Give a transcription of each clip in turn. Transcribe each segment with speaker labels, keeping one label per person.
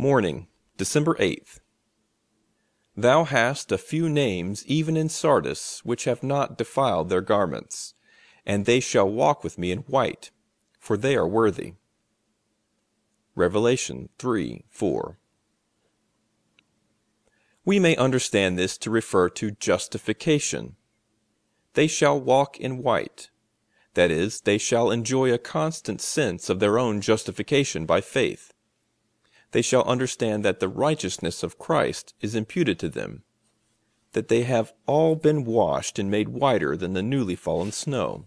Speaker 1: Morning, December 8th. Thou hast a few names even in Sardis, which have not defiled their garments, and they shall walk with me in white, for they are worthy. Revelation 3:4. We may understand this to refer to justification. They shall walk in white. That is, they shall enjoy a constant sense of their own justification by faith. They shall understand that the righteousness of Christ is imputed to them, that they have all been washed and made whiter than the newly fallen snow.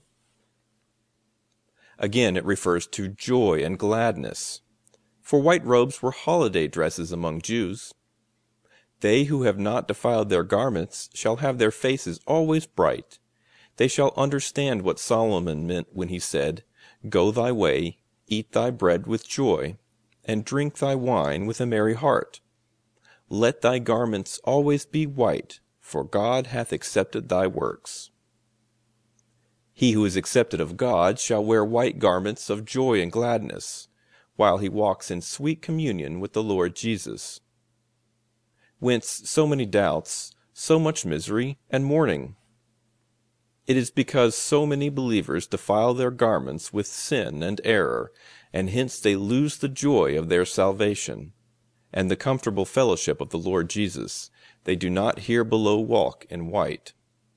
Speaker 1: Again, it refers to joy and gladness, for white robes were holiday dresses among Jews. They who have not defiled their garments shall have their faces always bright. They shall understand what Solomon meant when he said, "Go thy way, eat thy bread with joy, and drink thy wine with a merry heart. Let thy garments always be white, for God hath accepted thy works." He who is accepted of God shall wear white garments of joy and gladness, while he walks in sweet communion with the Lord Jesus. Whence so many doubts, so much misery and mourning? It is because so many believers defile their garments with sin and error, and hence they lose the joy of their salvation, and the comfortable fellowship of the Lord Jesus. They do not here below walk in white.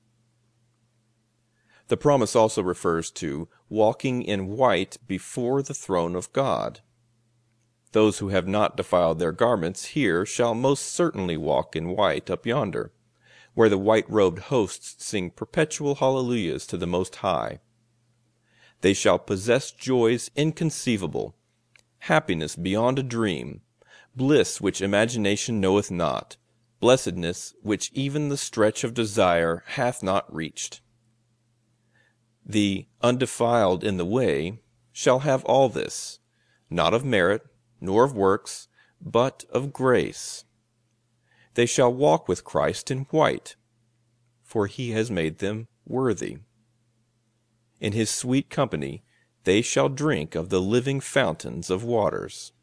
Speaker 1: The promise also refers to walking in white before the throne of God. Those who have not defiled their garments here shall most certainly walk in white up yonder, where the white-robed hosts sing perpetual hallelujahs to the Most High. They shall possess joys inconceivable, happiness beyond a dream, bliss which imagination knoweth not, blessedness which even the stretch of desire hath not reached. The undefiled in the way shall have all this, not of merit, nor of works, but of grace. They shall walk with Christ in white, for he has made them worthy. In his sweet company they shall drink of the living fountains of waters.